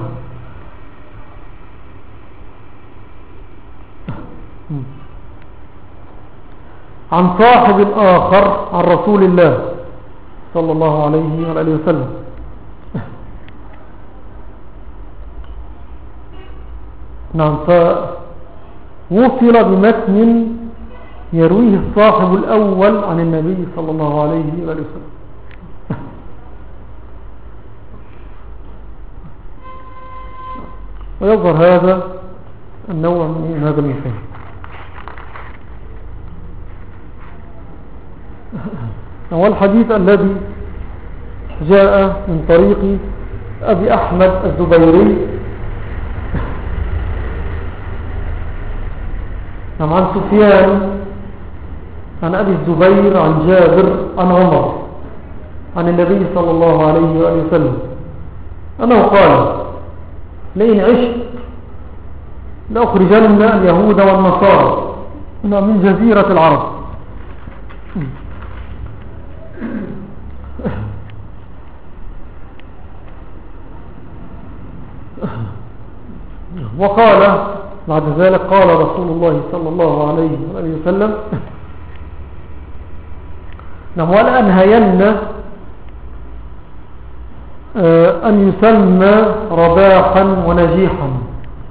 عن صاحب آخر عن رسول الله صلى الله عليه وآله وسلم. نعم، فوصل بمتن يرويه الصاحب الأول عن النبي صلى الله عليه وآله وسلم. ويظهر هذا النوع من هذا المثال. هو الحديث الذي جاء من طريق أبي أحمد الزبيري عن سفيان عن أبي الزبير عن جابر عن عمر عن النبي صلى الله عليه وآله وسلم أنه قال: لئن عشت لأخرجن اليهود والنصارى من جزيرة العرب. وقال بعد ذلك: قال رسول الله صلى الله عليه وآله وسلم: نعم، ولا أنهين أن يسمى رباحا ونجيحا،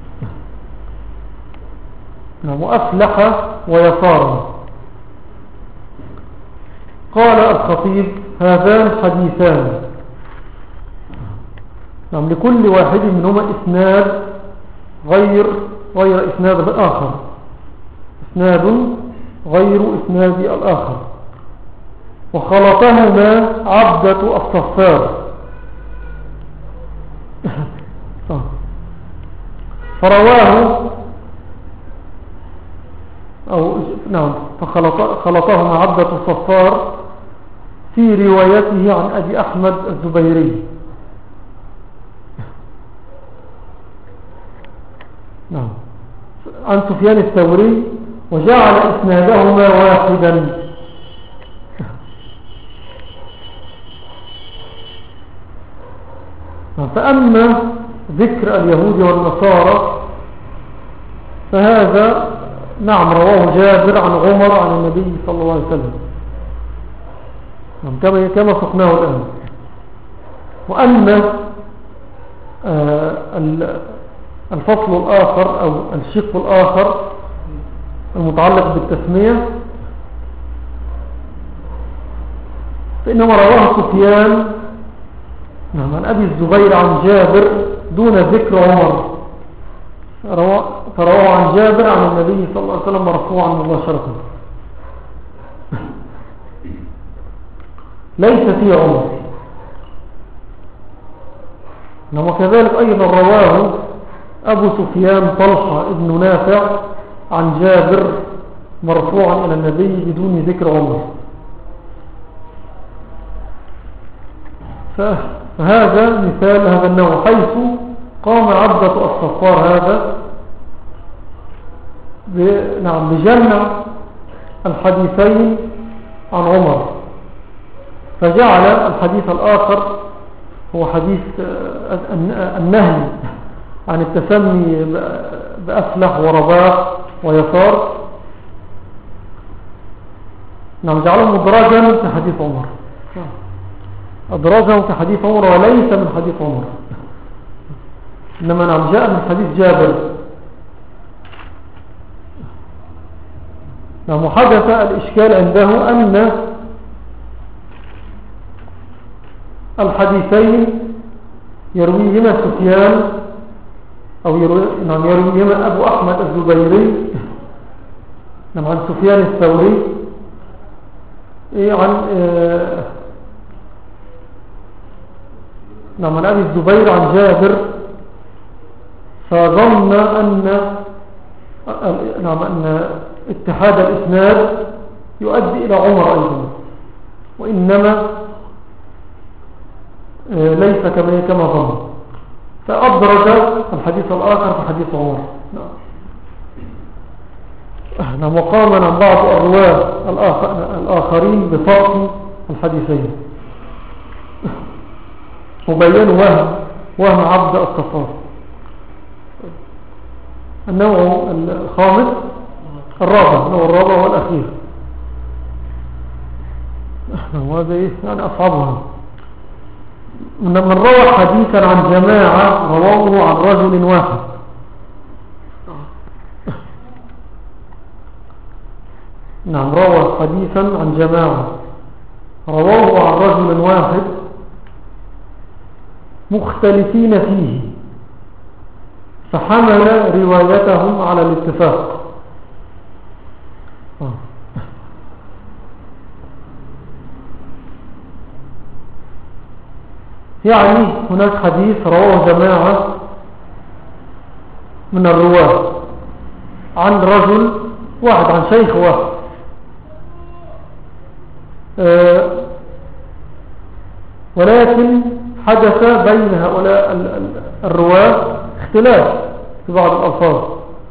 نعم، وأفلح ويسارا. قال الخطيب هذان حديثان، نعم، لكل واحد منهما إسناد غير غير إسناد الآخر، إسناد غير إسناد الآخر، وخلطهما عبدة الصفار فرواه أو نعم فخلطهما عبدة الصفار في روايته عن أبي أحمد الزبيري. نعم، عن سفيان الثوري، وجعل إسنادهما واحدا. فأما ذكر اليهود والنصارى فهذا نعم رواه جابر عن عمر عن النبي صلى الله عليه وسلم، نعم كما كما سقناه الآن. وأما آه الفصل الآخر أو الشق الآخر المتعلق بالتسمية فإنما رواه سفيان نعم عن أبي الزبير عن جابر دون ذكر عمر، فرواه عن جابر عن النبي صلى الله عليه وسلم مرفوعا مباشرة، ليس فيه عمر. وكذلك أيضا رواه أبو سفيان طلحة ابن نافع عن جابر مرفوعا إلى النبي بدون ذكر عمر. فهذا مثال هذا النوع، حيث قام عبدة الصفار هذا نعم بجمع الحديثين عن عمر، فجعل الحديث الآخر هو حديث النهي عن التسمي بأفلح ورباح ويسار، نعم جعله مدرجا كحديث عمر، أدرجه كحديث عمر وليس من حديث عمر، إنما نعم جاء من حديث جابر. نعم حدث الإشكال عنده أن الحديثين يرويهما سفيان أو يروي نعم يرويهما أبو أحمد الزبيري نعم عن سفيان الثوري عن آه نعم عن أبي الزبير عن جابر، فظن أن نعم أن اتحاد الإسناد يؤدي إلى عمر أيضا، وإنما ليس كما كما ظن، فأدرج الحديث الآخر في حديث عمر. نعم وقام عن بعض الرواة الآخرين بفرق الحديثين وبينوا وهم وهم عبد الصفار. النوع الخامس الرابع، النوع الرابع والأخير، وهذا إيه يعني أصعبها، من روى حديثا عن جماعة رواه عن رجل واحد. نعم روى حديثا عن جماعة رواه عن رجل واحد مختلفين فيه، فحمل روايتهم على الاتفاق. يعني هناك حديث رواه جماعة من الرواة عن رجل واحد عن شيخ واحد، أه ولكن حدث بين هؤلاء الرواة اختلاف في بعض الألفاظ،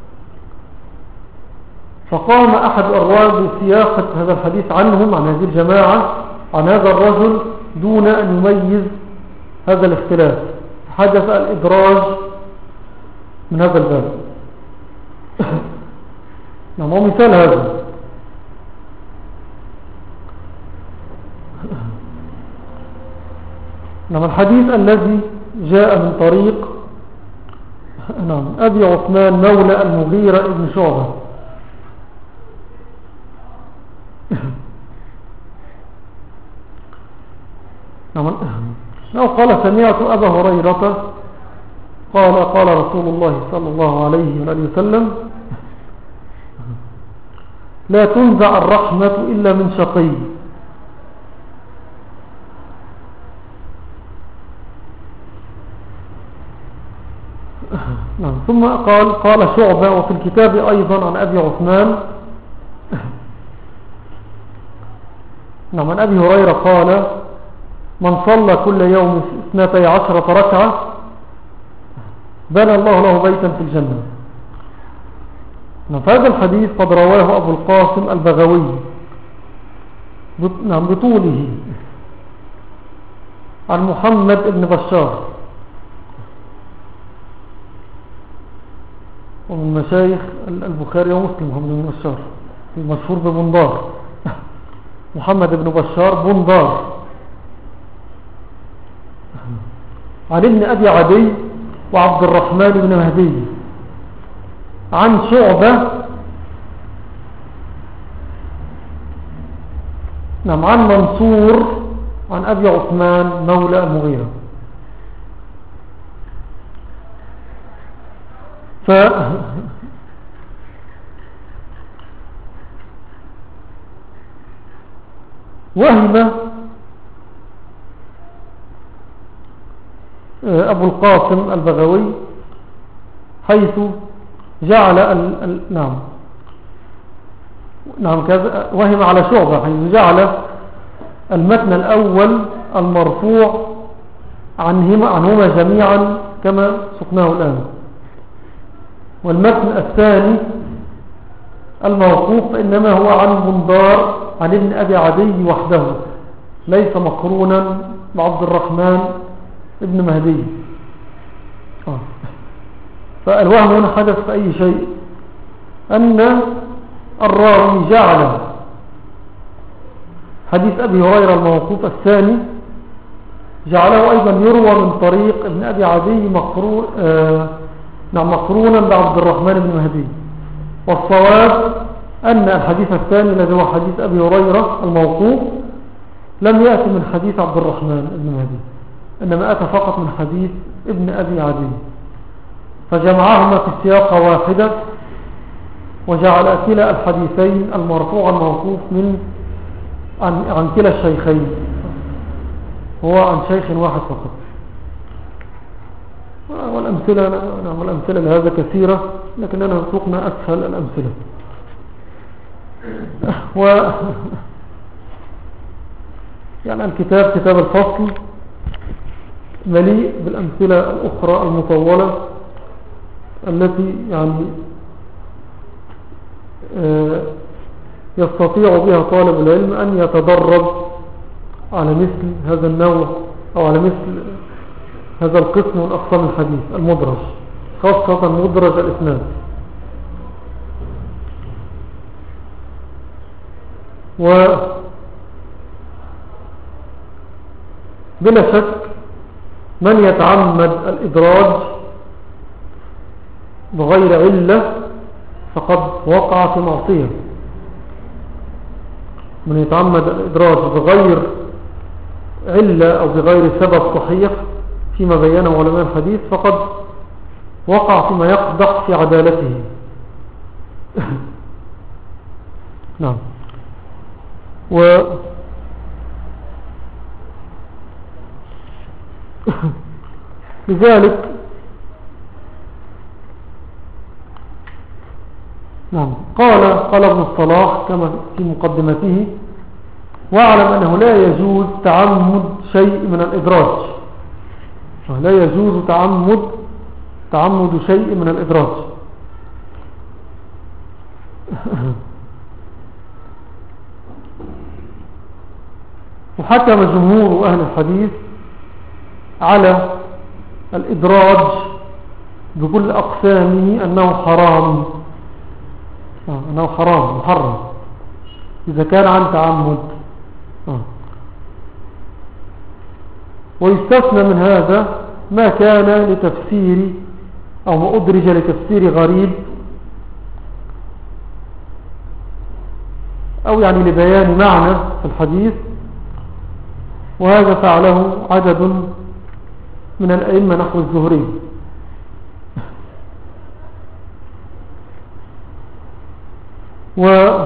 فقام أحد الرواة بسياقة هذا الحديث عنهم عن هذه الجماعة عن هذا الرجل دون أن يميز هذا الاختلاف، حدث الإدراج من هذا الباب. نعم ومثال هذا نعم الحديث الذي جاء من طريق نعم أبي عثمان مولى المغيرة ابن شعبة أو قال سمعت أبا هريرة قال قال رسول الله صلى الله عليه وآله وسلم لا تنزع الرحمة إلا من شقي. نعم. ثم قال قال شعبة وفي الكتاب أيضا عن أبي عثمان نعم عن أبي هريرة قال من صلى كل يوم اثنتي عشرة ركعة بنى الله له بيتا في الجنة. نعم. فهذا الحديث قد رواه أبو القاسم البغوي نعم بطوله عن محمد بن بشار ومن مشايخ البخاري ومسلم محمد بن بشار المشهور ببندار محمد بن بشار بندار عن ابن أبي عدي وعبد الرحمن بن مهدي عن شعبة نعم عن منصور عن أبي عثمان مولى المغيرة. ف وهم أبو القاسم البغوي حيث جعل ال... ال... نعم نعم كذا وهم على شعبة حيث جعل المتن الأول المرفوع عنهما, عنهما جميعا كما سقناه الآن، والمتن الثاني الموقوف إنما هو عن بندار عن ابن أبي عدي وحده ليس مقرونا بعبد الرحمن ابن مهدي. آه. فالوهم هنا حدث في أي شيء أن الراوي جعل حديث أبي هريرة الموقوف الثاني جعله أيضا يروى من طريق ابن أبي عدي مقرون آه نعم مقرونا بعبد الرحمن بن مهدي، والصواب أن الحديث الثاني الذي هو حديث أبي هريرة الموقوف لم يأتي من حديث عبد الرحمن بن مهدي، إنما أتى فقط من حديث ابن أبي عدي، فجمعهما في سياقة واحدة وجعل كلا الحديثين المرفوع الموقوف من عن, عن كلا الشيخين، هو عن شيخ واحد فقط. والأمثلة, والأمثلة لهذا كثيرة، لكننا سوقنا أسهل الأمثلة. و يعني الكتاب كتاب الفصل مليء بالأمثلة الأخرى المطولة التي يعني يستطيع بها طالب العلم أن يتدرب على مثل هذا النوع أو على مثل هذا القسم من أقسام الحديث المدرج، خاصة مدرج الإسناد. و بلا شك من يتعمد الإدراج بغير علة فقد وقع في معصية. من يتعمد الإدراج بغير علة أو بغير سبب صحيح فيما بينه علماء الحديث فقد وقع فيما يقدح في عدالته. نعم. و لذلك نعم قال قال ابن الصلاح كما في مقدمته: واعلم أنه لا يجوز تعمد شيء من الإدراج، لا يجوز تعمد تعمد شيء من الإدراج. وحكم جمهور أهل الحديث على الإدراج بكل أقسامه أنه حرام، أنه حرام محرم إذا كان عن تعمد. ويستثنى من هذا ما كان لتفسير أو ما أدرج لتفسير غريب أو يعني لبيان معنى في الحديث وهذا فعله عدد من الأئمة نحو الزهري. و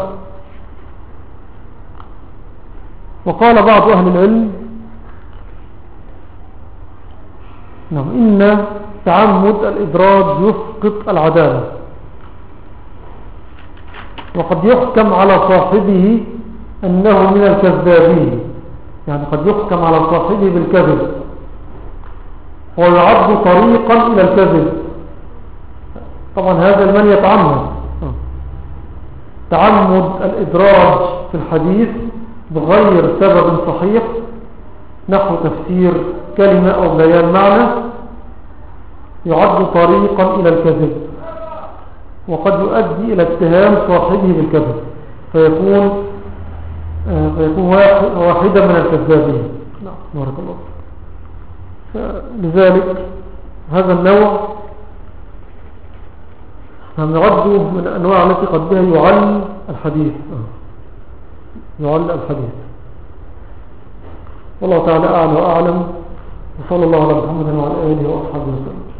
وقال بعض أهل العلم نعم إن تعمد الإدراج يسقط العدالة، وقد يحكم على صاحبه أنه من الكذابين، يعني قد يحكم على صاحبه بالكذب ويعد طريقا إلى الكذب. طبعا هذا لمن يتعمد تعمد الإدراج في الحديث بغير سبب صحيح نحو تفسير كلمة أو بيان معنى يعد طريقا إلى الكذب، وقد يؤدي إلى اتهام صاحبه بالكذب فيكون فيكون واحدا من الكذابين. بارك الله. لذلك هذا النوع هم يعد من الأنواع التي قد بها يعل الحديث يعل الحديث والله تعالى أعلى وأعلم، وصلى الله على محمد وعلى آله وأصحابه وسلم.